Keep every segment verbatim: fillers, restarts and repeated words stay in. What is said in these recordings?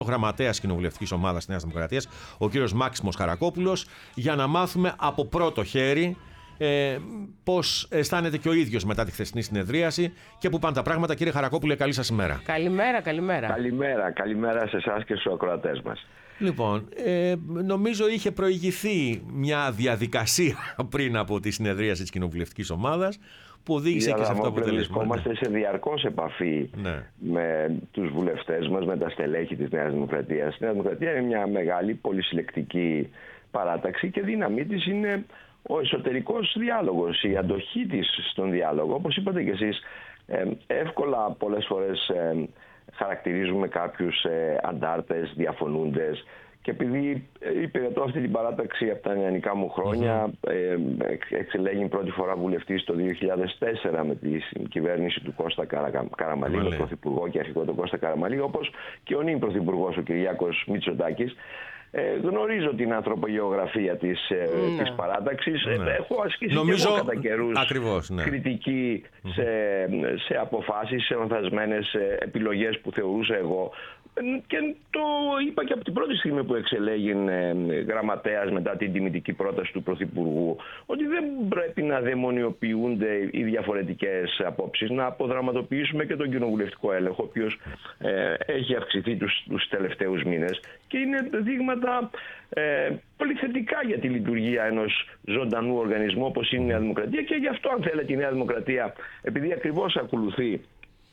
Γραμματέας Κοινοβουλευτικής Ομάδας Νέας Δημοκρατίας, ο κύριος Μάξιμος Χαρακόπουλος, για να μάθουμε από πρώτο χέρι ε, πώς αισθάνεται και ο ίδιος μετά τη χθεσινή συνεδρίαση και πού πάνε τα πράγματα. Κύριε Χαρακόπουλε, καλή σας ημέρα. Καλημέρα, καλημέρα. Καλημέρα, καλημέρα σε εσάς και στους ακροατές μας. Λοιπόν, ε, νομίζω είχε προηγηθεί μια διαδικασία πριν από τη συνεδρίαση της Κοινοβουλευτικής Ομάδας που οδήγησε και σε αυτό το αποτέλεσμα. Βρισκόμαστε σε διαρκώς επαφή ναι. με τους βουλευτές μας, με τα στελέχη της Νέας Δημοκρατίας. Η Νέα Δημοκρατία είναι μια μεγάλη πολυσυλλεκτική παράταξη και δύναμή της είναι ο εσωτερικός διάλογος, η αντοχή της στον διάλογο. Όπως είπατε και εσείς, ε, εύκολα πολλές φορές ε, χαρακτηρίζουμε κάποιους ε, αντάρτες, διαφωνούντες. Και επειδή υπηρετώ αυτή την παράταξη από τα νεανικά μου χρόνια, mm-hmm. ε, εξελέγην πρώτη φορά βουλευτής το δύο χιλιάδες τέσσερα με τη κυβέρνηση του Κώστα Καρα, Καραμαλή, με πρωθυπουργό και αρχηγό τον Κώστα Καραμαλή, όπως και ο νυν πρωθυπουργός ο Κυριάκος Μητσοτάκης. Ε, γνωρίζω την ανθρωπογεωγραφία της, ε, mm. της παράταξης. Mm. Ε, έχω ασκήσει Νομίζω... και εγώ κατά καιρούς Ακριβώς, ναι. κριτική mm. σε, σε αποφάσεις, σε λανθασμένες επιλογές που θεωρούσα εγώ. Και το είπα και από την πρώτη στιγμή που εξελέγην ε, γραμματέας μετά την τιμητική πρόταση του Πρωθυπουργού, ότι δεν πρέπει να δαιμονιοποιούνται οι διαφορετικές απόψεις, να αποδραματοποιήσουμε και τον κοινοβουλευτικό έλεγχο, ο οποίος ε, έχει αυξηθεί τους, τους τελευταίους μήνες και είναι δείγματα ε, πολύ θετικά για τη λειτουργία ενός ζωντανού οργανισμού όπως είναι η Νέα Δημοκρατία. Και γι' αυτό, αν θέλετε, η Νέα Δημοκρατία, επειδή ακριβώς ακολουθεί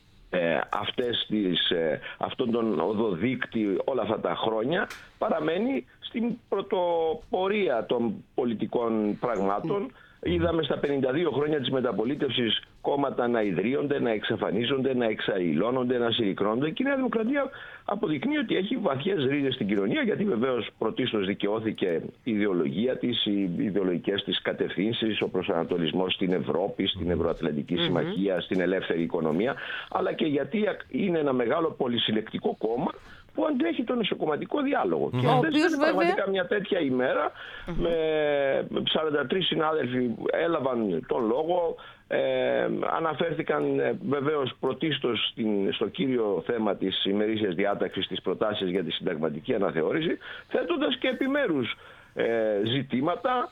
Ε, αυτές τις, ε, αυτόν τον οδοδείκτη όλα αυτά τα χρόνια, παραμένει στην πρωτοπορία των πολιτικών πραγμάτων. Είδαμε στα πενήντα δύο χρόνια της μεταπολίτευσης κόμματα να ιδρύονται, να εξαφανίζονται, να εξαϊλώνονται, να συρρικνώνονται, και η Νέα Δημοκρατία αποδεικνύει ότι έχει βαθιές ρίζες στην κοινωνία, γιατί βεβαίως πρωτίστως δικαιώθηκε η ιδεολογία της, οι ιδεολογικές της κατευθύνσεις, ο προσανατολισμός στην Ευρώπη, στην Ευρωατλαντική mm-hmm. Συμμαχία, στην ελεύθερη οικονομία, αλλά και γιατί είναι ένα μεγάλο πολυσυλλεκτικό κόμμα που αντέχει τον εσωκομματικό διάλογο. Mm-hmm. Και αυτές είναι βέβαια... πραγματικά μια τέτοια ημέρα mm-hmm. με σαράντα τρεις συνάδελφοι που έλαβαν τον λόγο, ε, αναφέρθηκαν ε, βεβαίως πρωτίστως στην, στο κύριο θέμα της ημερήσιας διάταξης, της προτάσεις για τη συνταγματική αναθεώρηση, θέτοντας και επιμέρους ε, ζητήματα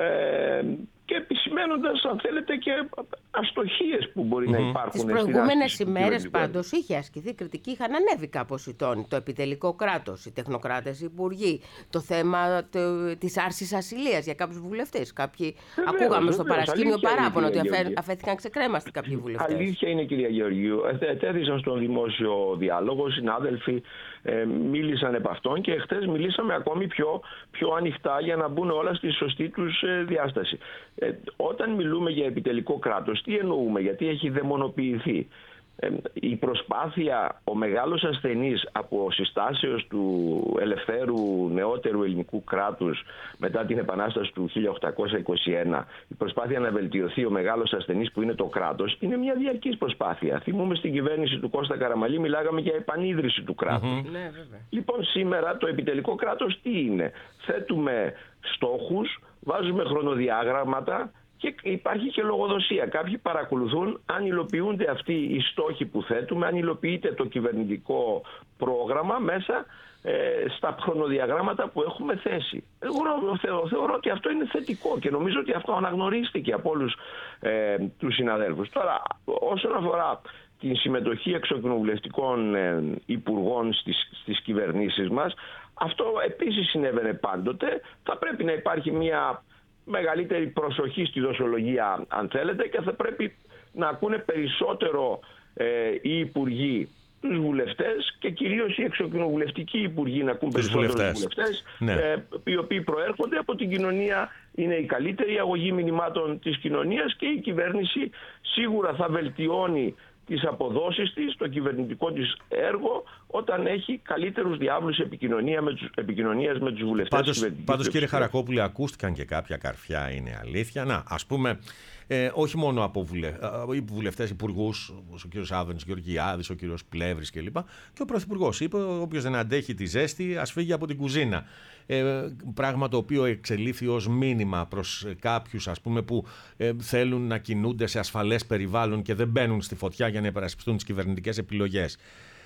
ε, και επισημένοντας, αν θέλετε, και αστοχίες που μπορεί mm-hmm. να υπάρχουν. Τις προηγούμενες ημέρες πάντως είχε ασκηθεί κριτική, είχαν ανέβει κάπως οι τόνοι. Το επιτελικό κράτος, οι τεχνοκράτες, οι υπουργοί, το θέμα το, της άρσης ασυλίας για κάποιους βουλευτές. Κάποιοι βεβαίως, ακούγαμε βεβαίως, στο παρασκήνιο παράπονο ότι αφέ, αφέθηκαν ξεκρέμαστοι κάποιοι βουλευτές. Αλήθεια είναι, κυρία Γεωργίου. Ετέθησαν στον δημόσιο διάλογο, συνάδελφοι ε, μίλησαν επ' αυτών και χτες μιλήσαμε ακόμη πιο, πιο ανοιχτά για να μπουν όλα στη σωστή τους ε, διάσταση. Ε, όταν μιλούμε για επιτελικό κράτος, τι εννοούμε, γιατί έχει δαιμονοποιηθεί. Ε, η προσπάθεια, ο μεγάλος ασθενής από συστάσεως του ελευθέρου νεότερου ελληνικού κράτους μετά την Επανάσταση του χίλια οκτακόσια είκοσι ένα, η προσπάθεια να βελτιωθεί ο μεγάλος ασθενής που είναι το κράτος, είναι μια διαρκής προσπάθεια. Θυμούμε στην κυβέρνηση του Κώστα Καραμαλή μιλάγαμε για επανίδρυση του κράτους. Mm-hmm. Ναι, λοιπόν, σήμερα το επιτελικό κράτος τι είναι? Θέτουμε στόχους, βάζουμε χρονοδιάγραμματα και υπάρχει και λογοδοσία. Κάποιοι παρακολουθούν αν υλοποιούνται αυτοί οι στόχοι που θέτουμε, αν υλοποιείται το κυβερνητικό πρόγραμμα μέσα ε, στα χρονοδιαγράμματα που έχουμε θέσει. Εγώ θεωρώ, θεωρώ ότι αυτό είναι θετικό και νομίζω ότι αυτό αναγνωρίστηκε από όλους ε, τους συναδέλφους. Τώρα, όσον αφορά την συμμετοχή εξοκοινοβουλευτικών ε, υπουργών στις, στις κυβερνήσεις μας, αυτό επίσης συνέβαινε πάντοτε. Θα πρέπει να υπάρχει μια μεγαλύτερη προσοχή στη δοσολογία, αν θέλετε, και θα πρέπει να ακούνε περισσότερο ε, οι υπουργοί τους βουλευτές και κυρίως οι εξοκοινοβουλευτικοί υπουργοί να ακούν περισσότερο τους βουλευτές, ναι. ε, οι οποίοι προέρχονται από την κοινωνία, είναι η καλύτερη αγωγή μηνυμάτων της κοινωνίας και η κυβέρνηση σίγουρα θα βελτιώνει τις αποδόσεις της, το κυβερνητικό της έργο, όταν έχει καλύτερους διάβλους επικοινωνία με τους, επικοινωνίας με τους βουλευτές. Πάντως, πάντως κύριε Χαρακόπουλε, ακούστηκαν και κάποια καρφιά, είναι αλήθεια. Να, ας πούμε, ε, όχι μόνο από βουλε, ε, βουλευτές υπουργούς, όπως ο κύριος Άδωνης Γεωργιάδης, ο κύριος Πλεύρης κλπ. Και ο Πρωθυπουργός είπε, όποιος δεν αντέχει τη ζέστη, ας φύγει από την κουζίνα. Ε, πράγμα το οποίο εξελίχθη ως μήνυμα προς κάποιους, ας πούμε, που ε, θέλουν να κινούνται σε ασφαλές περιβάλλον και δεν μπαίνουν στη φωτιά για να υπερασπιστούν τις κυβερνητικές επιλογές.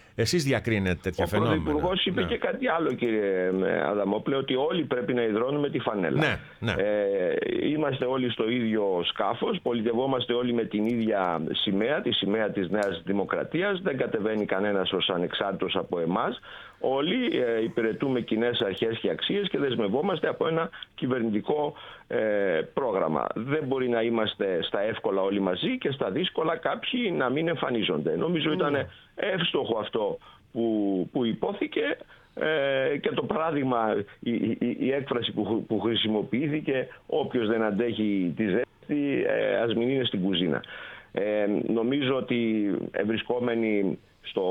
Εσείς διακρίνετε τέτοια Ο φαινόμενα. Ο Πρωθυπουργός είπε ναι. και κάτι άλλο, κύριε Αδαμόπουλε, ότι όλοι πρέπει να υδρώνουμε τη φανέλα. Ναι, ναι. Ε, είμαστε όλοι στο ίδιο σκάφος, πολιτευόμαστε όλοι με την ίδια σημαία, τη σημαία της Νέας Δημοκρατίας. Δεν κατεβαίνει κανένας ως ανεξάρτητος από εμάς. Όλοι ε, υπηρετούμε κοινές αρχές και αξίες και δεσμευόμαστε από ένα κυβερνητικό ε, πρόγραμμα. Δεν μπορεί να είμαστε στα εύκολα όλοι μαζί και στα δύσκολα κάποιοι να μην εμφανίζονται. Νομίζω mm. ήταν εύστοχο αυτό που, που υπόθηκε ε, και το παράδειγμα, η, η, η έκφραση που, που χρησιμοποιήθηκε, όποιος δεν αντέχει τη ζέστη ε, ας μην είναι στην κουζίνα. Ε, νομίζω ότι ευρισκόμενοι στο,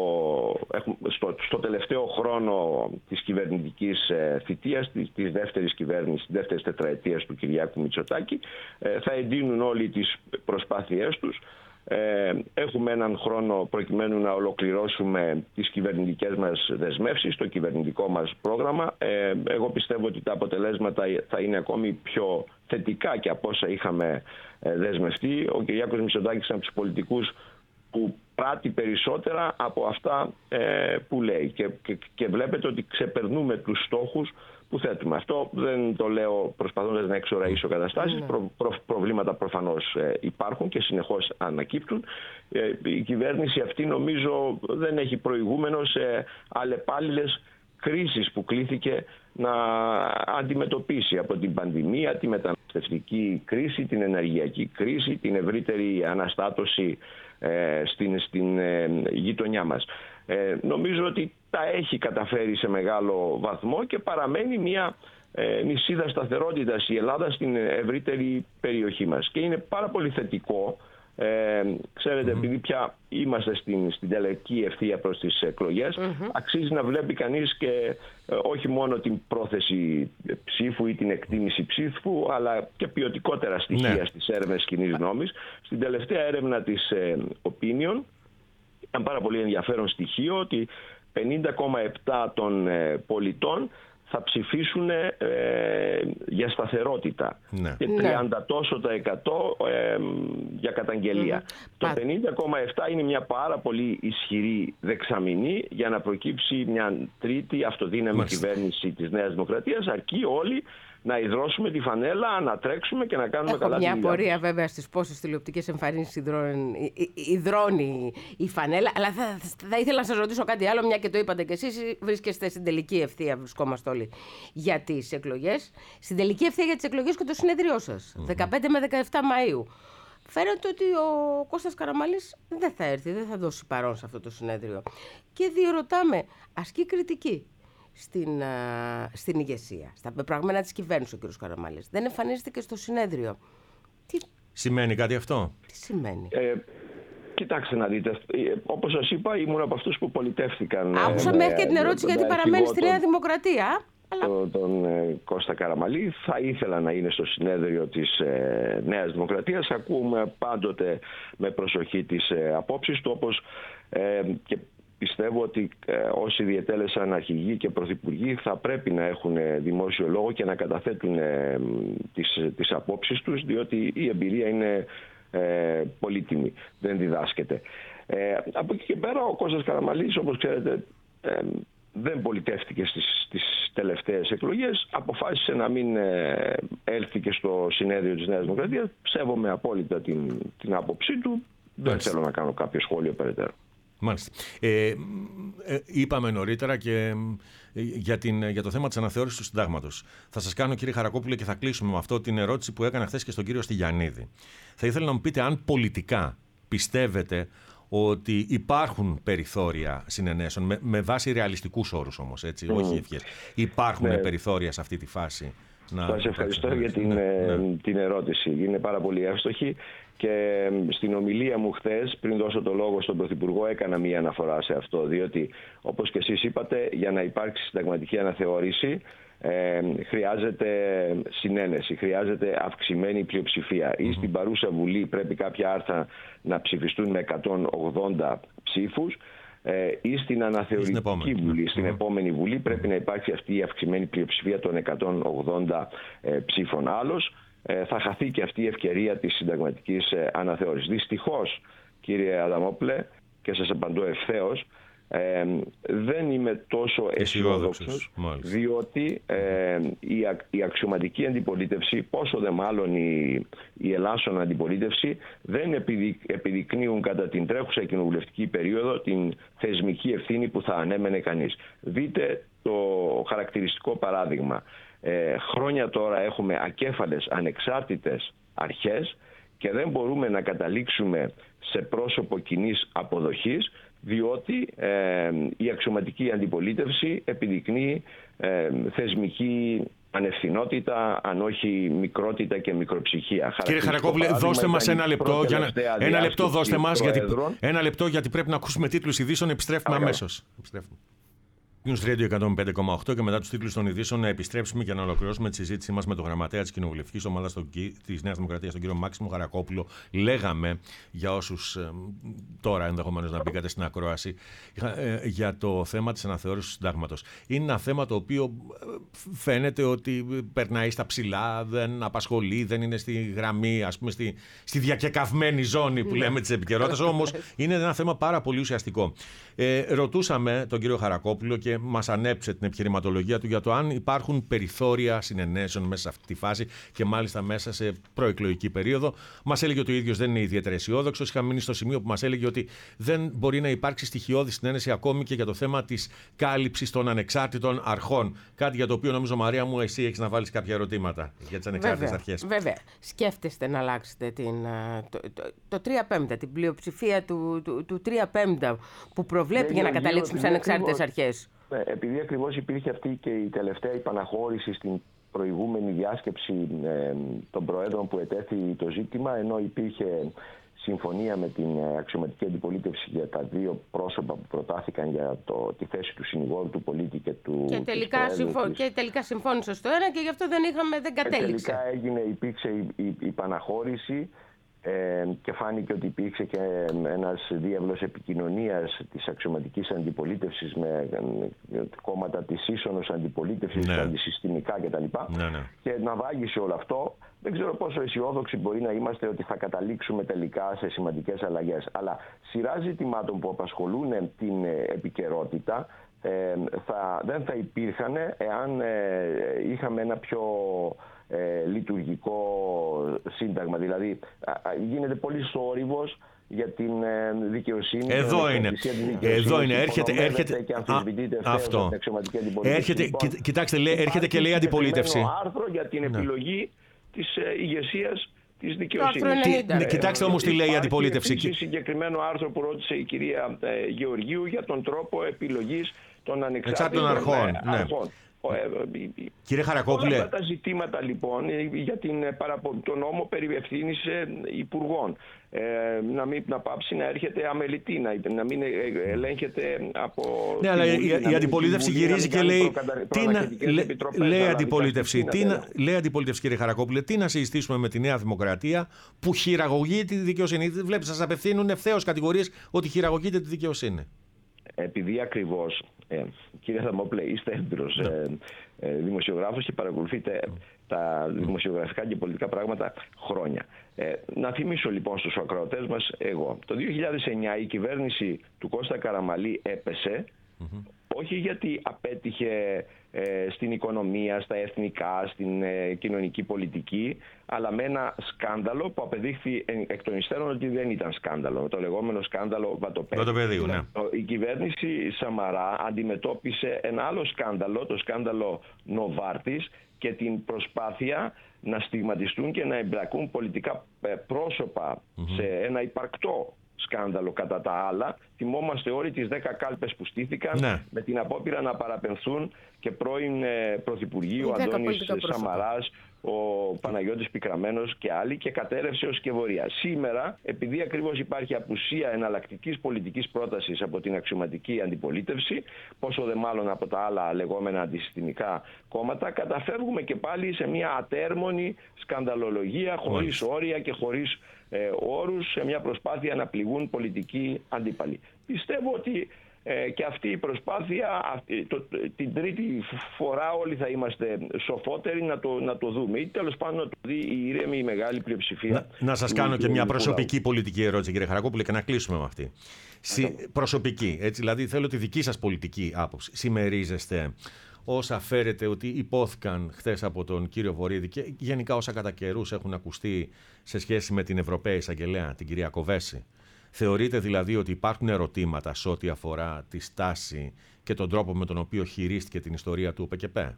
στο, στο τελευταίο χρόνο της κυβερνητικής ε, θητείας, της, της δεύτερης κυβέρνησης, της δεύτερης τετραετίας του Κυριάκου Μητσοτάκη, ε, θα εντείνουν όλοι τις προσπάθειές τους. Ε, έχουμε έναν χρόνο προκειμένου να ολοκληρώσουμε τις κυβερνητικές μας δεσμεύσεις, το κυβερνητικό μας πρόγραμμα. Ε, εγώ πιστεύω ότι τα αποτελέσματα θα είναι ακόμη πιο θετικά και από όσα είχαμε ε, δεσμευτεί. Ο Κυριάκος Μητσοτάκης είναι από τους πολιτικούς που πράττει περισσότερα από αυτά ε, που λέει και, και, και βλέπετε ότι ξεπερνούμε τους στόχους που θέτουμε. Αυτό δεν το λέω προσπαθώντας να εξοραίσω καταστάσεις. Προ, προ, προβλήματα προφανώς ε, υπάρχουν και συνεχώς ανακύπτουν. Ε, η κυβέρνηση αυτή νομίζω δεν έχει προηγούμενο σε αλλεπάλληλες κρίσεις που κλήθηκε να αντιμετωπίσει, από την πανδημία, τη μεταναστευτική κρίση, την ενεργειακή κρίση, την ευρύτερη αναστάτωση ε, στην, στην ε, γειτονιά μας. Ε, νομίζω ότι τα έχει καταφέρει σε μεγάλο βαθμό και παραμένει μια ε, νησίδα σταθερότητας η Ελλάδα στην ευρύτερη περιοχή μας. Και είναι πάρα πολύ θετικό, ε, ξέρετε, mm-hmm. επειδή πια είμαστε στην, στην τελική ευθεία προς τις εκλογές, mm-hmm. αξίζει να βλέπει κανείς και ε, όχι μόνο την πρόθεση ψήφου ή την εκτίμηση ψήφου, αλλά και ποιοτικότερα στοιχεία ναι. στις έρευνες κοινής γνώμης. Στην τελευταία έρευνα της ε, Opinion, ήταν πάρα πολύ ενδιαφέρον στοιχείο ότι πενήντα κόμμα επτά των ε, πολιτών θα ψηφίσουν ε, για σταθερότητα ναι. και τριάντα τόσο τα εκατό ε, για καταγγελία. Mm. Το πενήντα κόμμα επτά είναι μια πάρα πολύ ισχυρή δεξαμηνή για να προκύψει μια τρίτη αυτοδύναμη Μάλιστα. κυβέρνηση της Νέας Δημοκρατίας, αρκεί όλοι να υδρώσουμε τη φανέλα, να τρέξουμε και να κάνουμε Έχω καλά τη μια δουλειά. απορία βέβαια στις πόσες τηλεοπτικές εμφανίσεις υδρώνει, υδρώνει η φανέλα, αλλά θα, θα ήθελα να σας ρωτήσω κάτι άλλο, μια και το είπατε κι εσείς, βρίσκεστε στην τελική ευθεία, βρισκόμαστε όλοι για τις εκλογές, στην τελική ευθεία για τις εκλογές και το συνέδριό σας, mm-hmm. δεκαπέντε με δεκαεπτά Μαΐου. Φαίνεται ότι ο Κώστας Καραμανλής δεν θα έρθει, δεν θα δώσει παρόν σε αυτό το συνέδριο. Και διερωτάμε, ασκεί κριτική στην, α, στην ηγεσία, στα πεπραγμένα της κυβέρνησης ο κ. Καραμανλής. Δεν εμφανίζεται και στο συνέδριο. Τι σημαίνει κάτι αυτό? Τι σημαίνει? Ε, κοιτάξτε να δείτε, όπως σας είπα, ήμουν από αυτούς που πολιτεύτηκαν. Άκουσα ε, μέχρι και την ερώτηση γιατί παραμένει στη Νέα Δημοκρατία. Αλλά... Τον, τον ε, Κώστα Καραμανλή. Θα ήθελα να είναι στο συνέδριο της ε, Νέας Δημοκρατίας. Ακούμε πάντοτε με προσοχή τις ε, απόψεις του, όπως ε, και πιστεύω ότι ε, όσοι διετέλεσαν αρχηγοί και πρωθυπουργοί θα πρέπει να έχουν δημόσιο λόγο και να καταθέτουν ε, τις, τις απόψεις τους, διότι η εμπειρία είναι ε, πολύτιμη, δεν διδάσκεται. Ε, από εκεί και πέρα ο Κώστας Καραμανλής, όπως ξέρετε, ε, δεν πολιτεύτηκε στις, στις τελευταίες εκλογές, αποφάσισε να μην ε, έλθει και στο συνέδριο της Νέας Δημοκρατίας. Σέβομαι απόλυτα την, την άποψή του, δεν Μάλιστα. θέλω να κάνω κάποιο σχόλιο περαιτέρω. Μάλιστα. Ε, ε, είπαμε νωρίτερα και ε, για, την, για το θέμα της αναθεώρησης του συντάγματος. Θα σας κάνω, κύριε Χαρακόπουλε, και θα κλείσουμε με αυτό την ερώτηση που έκανα χθες και στον κύριο Στυλιανίδη. Θα ήθελα να μου πείτε αν πολιτικά πιστεύετε ότι υπάρχουν περιθώρια συνενέσεων, με, με βάση ρεαλιστικούς όρους όμως, έτσι, mm. όχι ευχές. Υπάρχουν ναι. περιθώρια σε αυτή τη φάση? Να... Σας ευχαριστώ για την, ναι. την ερώτηση. Είναι πάρα πολύ εύστοχη. Και στην ομιλία μου χθες, πριν δώσω το λόγο στον Πρωθυπουργό, έκανα μία αναφορά σε αυτό. Διότι, όπως και εσείς είπατε, για να υπάρξει συνταγματική αναθεώρηση, ε, χρειάζεται συνένεση, χρειάζεται αυξημένη πλειοψηφία. Mm-hmm. Ή στην παρούσα Βουλή πρέπει κάποια άρθρα να ψηφιστούν με εκατόν ογδόντα ψήφους, ε, ή στην αναθεωρητική στην επόμενη. Βουλή, στην mm-hmm. επόμενη Βουλή πρέπει να υπάρξει αυτή η αυξημένη πλειοψηφία των εκατόν ογδόντα ε, ψήφων. Άλλως, θα χαθεί και αυτή η ευκαιρία της συνταγματικής αναθεώρησης. Δυστυχώς, κύριε Αδαμόπουλε, και σας απαντώ ευθέως, Ε, δεν είμαι τόσο αισιόδοξος, διότι ε, η, α, η αξιωματική αντιπολίτευση, πόσο δε μάλλον η, η ελάσσον αντιπολίτευση, δεν επιδεικ, επιδεικνύουν κατά την τρέχουσα κοινοβουλευτική περίοδο την θεσμική ευθύνη που θα ανέμενε κανείς. Δείτε το χαρακτηριστικό παράδειγμα. Ε, χρόνια τώρα έχουμε ακέφαλες ανεξάρτητες αρχές και δεν μπορούμε να καταλήξουμε σε πρόσωπο κοινής αποδοχής, διότι ε, η αξιωματική αντιπολίτευση επιδεικνύει ε, θεσμική ανευθυνότητα, αν όχι μικρότητα και μικροψυχία. Κύριε Χαρακόπουλε, δώστε μας ένα λεπτό, για να... ένα λεπτό δώστε μας, γιατί... ένα λεπτό γιατί πρέπει να ακούσουμε τίτλους ειδήσεων, επιστρέφουμε αμέσως. Επιστρέφουμε. News Radio εκατόν πέντε κόμμα οκτώ και μετά τους τίτλους των ειδήσεων να επιστρέψουμε και να ολοκληρώσουμε τη συζήτησή μας με τον γραμματέα της κοινοβουλευτικής ομάδας της Νέας Δημοκρατίας, τον κύριο Μάξιμο Χαρακόπουλο. Λέγαμε, για όσους ε, τώρα ενδεχομένως να μπήκατε στην ακρόαση, ε, για το θέμα της αναθεώρησης του συντάγματος. Είναι ένα θέμα το οποίο φαίνεται ότι περνάει στα ψηλά, δεν απασχολεί, δεν είναι στη γραμμή, ας πούμε, στη, στη διακεκαυμένη ζώνη που λέμε της επικαιρότητας. Όμως είναι ένα θέμα πάρα πολύ ουσιαστικό. Ε, ρωτούσαμε τον κύριο Χαρακόπουλο και μας ανέψε την επιχειρηματολογία του για το αν υπάρχουν περιθώρια συνενέσεων μέσα σε αυτή τη φάση και μάλιστα μέσα σε προεκλογική περίοδο. Μας έλεγε ότι ο ίδιος δεν είναι ιδιαίτερα αισιόδοξος. Είχαμε μείνει στο σημείο που μας έλεγε ότι δεν μπορεί να υπάρξει στοιχειώδη συνένεση ακόμη και για το θέμα της κάλυψης των ανεξάρτητων αρχών. Κάτι για το οποίο νομίζω, Μαρία μου, εσύ έχεις να βάλεις κάποια ερωτήματα για τις ανεξάρτητες αρχές. Βέβαια. Σκέφτεστε να αλλάξετε την, το, το, το τρία πέμπτα, την πλειοψηφία του, του, του τρία πέμπτα που προβλέπει ναι, για να καταλήξουμε σε ανεξάρτητες αρχές. Επειδή ακριβώς υπήρχε αυτή και η τελευταία υπαναχώρηση στην προηγούμενη διάσκεψη ε, των Προέδρων που ετέθη το ζήτημα, ενώ υπήρχε συμφωνία με την αξιωματική αντιπολίτευση για τα δύο πρόσωπα που προτάθηκαν για το, τη θέση του συνηγόρου του πολίτη και του και τελικά, συμφω... της... και τελικά συμφώνησε στο ένα και γι' αυτό δεν, είχαμε, δεν κατέληξε. Και τελικά έγινε, υπήρξε η, η, η υπαναχώρηση. Ε, και φάνηκε ότι υπήρξε και ένας διάβλος επικοινωνίας της αξιωματικής αντιπολίτευσης με κόμματα της ίσονος αντιπολίτευσης, ναι. αντισυστημικά κτλ. Ναι, ναι. Και να βάγισε όλο αυτό. Δεν ξέρω πόσο αισιόδοξοι μπορεί να είμαστε ότι θα καταλήξουμε τελικά σε σημαντικές αλλαγές. Αλλά σειρά ζητημάτων που απασχολούν την επικαιρότητα ε, θα, δεν θα υπήρχαν εάν ε, είχαμε ένα πιο Ε, λειτουργικό σύνταγμα. Δηλαδή γίνεται πολύ θόρυβος για την ε, δικαιοσύνη. Εδώ είναι. Εδώ είναι. Έρχεται, έρχεται, και αμφισβητείται α, αυτό. την αξιωματική αντιπολίτευση. Έρχεται, λοιπόν, κοιτάξτε, λέει, έρχεται και λέει αντιπολίτευση. Υπάρχει άρθρο για την επιλογή της ε, ηγεσίας της δικαιοσύνης. Ε, Κοιτάξτε όμως τι λέει η αντιπολίτευση. Υπάρχει συγκεκριμένο άρθρο που ρώτησε η κυρία ε, Γεωργίου για τον τρόπο επιλογής των ανεξάρτητων αρχών. Ναι. αρχών. Κύριε Χαρακόπουλε, όλα αυτά τα ζητήματα λοιπόν για την, τον νόμο περί ευθύνης υπουργών, ε, να μην να πάψει να έρχεται αμελητή, να, να μην ελέγχεται από... Ναι, αλλά η, η αντιπολίτευση γυρίζει και λέει... Τι να, λέ, λέει αντιπολίτευση, τι να, λέει αντιπολίτευση, κύριε Χαρακόπουλε, τι να συζητήσουμε με τη Νέα Δημοκρατία που χειραγωγεί τη δικαιοσύνη. Βλέπεις, σας απευθύνουν ευθέως κατηγορίες ότι χειραγωγείται τη δικαιοσύνη. Επειδή ακριβώς, ε, κύριε Θαμόπουλε, είστε έμπειρος ε, ε, δημοσιογράφος και παρακολουθείτε τα δημοσιογραφικά και πολιτικά πράγματα χρόνια. Ε, να θυμίσω λοιπόν στους ακροατές μας, εγώ, το δύο χιλιάδες εννιά η κυβέρνηση του Κώστα Καραμανλή έπεσε, mm-hmm. όχι γιατί απέτυχε ε, στην οικονομία, στα εθνικά, στην ε, κοινωνική πολιτική, αλλά με ένα σκάνδαλο που απεδείχθη εκ των υστέρων ότι δεν ήταν σκάνδαλο, το λεγόμενο σκάνδαλο Βατοπέδιου. Ναι. Η κυβέρνηση Σαμαρά αντιμετώπισε ένα άλλο σκάνδαλο, το σκάνδαλο Νοβάρτης, και την προσπάθεια να στιγματιστούν και να εμπλακούν πολιτικά πρόσωπα mm-hmm. σε ένα υπαρκτό σκάνδαλο κατά τα άλλα. Θυμόμαστε όλοι τις δέκα κάλπες που στήθηκαν, ναι. με την απόπειρα να παραπεμφθούν και πρώην Πρωθυπουργοί, ο Αντώνης Σαμαράς, ο Παναγιώτης Πικραμένος και άλλοι, και κατέρευσε ως σκευωρία. Σήμερα, επειδή ακριβώς υπάρχει απουσία εναλλακτικής πολιτικής πρότασης από την αξιωματική αντιπολίτευση, πόσο δε μάλλον από τα άλλα λεγόμενα αντισυστημικά κόμματα, καταφεύγουμε και πάλι σε μια ατέρμονη σκανδαλολογία, χωρίς όρια και χωρίς ε, όρους, σε μια προσπάθεια να πληγούν πολιτικοί αντίπαλοι. Πιστεύω ότι Ε, και αυτή η προσπάθεια, αυτή, το, την τρίτη φορά όλοι θα είμαστε σοφότεροι να το, να το δούμε. Ή τέλος πάντων να το δει η ήρεμη, η μεγάλη πλειοψηφία. Να, να σας κάνω και μια προσωπική λαού. πολιτική ερώτηση, κύριε Χαρακόπουλε, και να κλείσουμε με αυτή. Συ, προσωπική, έτσι, δηλαδή θέλω τη δική σας πολιτική άποψη. Συμμερίζεστε όσα φέρετε ότι υπόθηκαν χθες από τον κύριο Βορίδη και γενικά όσα κατά καιρούς έχουν ακουστεί σε σχέση με την Ευρωπαία Εισαγγελέα, την κυρία Κοβέση? Θεωρείτε δηλαδή ότι υπάρχουν ερωτήματα σε ό,τι αφορά τη στάση και τον τρόπο με τον οποίο χειρίστηκε την ιστορία του ΟΠΕΚΕΠΕ?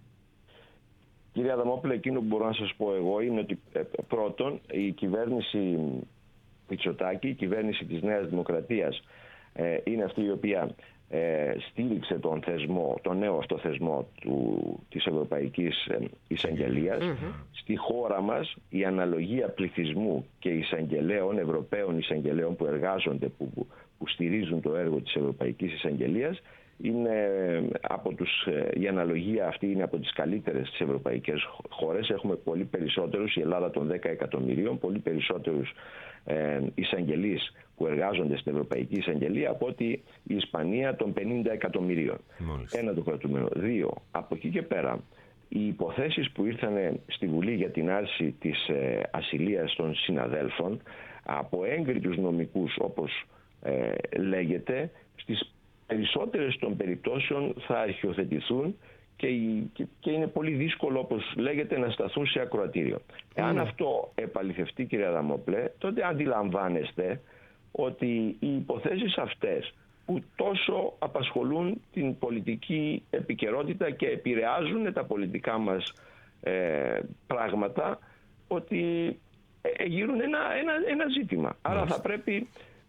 Κύριε Αδαμόπουλε, εκείνο που μπορώ να σας πω εγώ είναι ότι ε, πρώτον η κυβέρνηση Μητσοτάκη, η κυβέρνηση της Νέας Δημοκρατίας ε, είναι αυτή η οποία ε, στήριξε τον θεσμό, τον νέο αυτό θεσμό του, της Ευρωπαϊκής ε, Εισαγγελίας. Mm-hmm. Στη χώρα μας η αναλογία πληθυσμού και εισαγγελέων, Ευρωπαίων εισαγγελέων που εργάζονται, που, που στηρίζουν το έργο της Ευρωπαϊκής Εισαγγελίας, είναι από τους, η αναλογία αυτή είναι από τις καλύτερες στις ευρωπαϊκές χώρες. Έχουμε πολύ περισσότερους, η Ελλάδα των δέκα εκατομμυρίων, πολύ περισσότερους ε, εισαγγελείς που εργάζονται στην Ευρωπαϊκή Εισαγγελία από ότι η Ισπανία των πενήντα εκατομμυρίων. Μάλιστα. Ένα το κρατούμενο. Δύο, από εκεί και πέρα, οι υποθέσεις που ήρθαν στη Βουλή για την άρση της ε, ασυλίας των συναδέλφων από έγκριτους νομικούς, όπως ε, λέγεται, στις περισσότερες των περιπτώσεων θα αρχιοθετηθούν και, και είναι πολύ δύσκολο, όπως λέγεται, να σταθούν σε ακροατήριο. Mm. Εάν αυτό επαληθευτεί, κύριε Αδαμόπλε, τότε αντιλαμβάνεστε ότι οι υποθέσεις αυτές που τόσο απασχολούν την πολιτική επικαιρότητα και επηρεάζουν τα πολιτικά μας ε, πράγματα, ότι ε, γύρουν ένα, ένα, ένα ζήτημα. Mm. Άρα θα πρέπει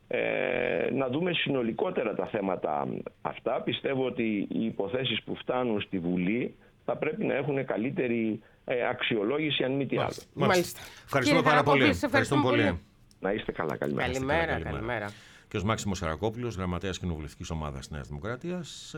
Ε, να δούμε συνολικότερα τα θέματα αυτά. Πιστεύω ότι οι υποθέσεις που φτάνουν στη Βουλή θα πρέπει να έχουν καλύτερη ε, αξιολόγηση, αν μη τι άλλο. Μάλιστα. Μάλιστα. Ευχαριστούμε πάρα πολύ. Ευχαριστούμε πολύ. πολύ. Να είστε καλά. Καλημέρα. Καλημέρα. καλημέρα. καλημέρα. Και ο Μάξιμος Χαρακόπουλος, γραμματέας Κοινοβουλευτικής Ομάδας Νέας Δημοκρατίας.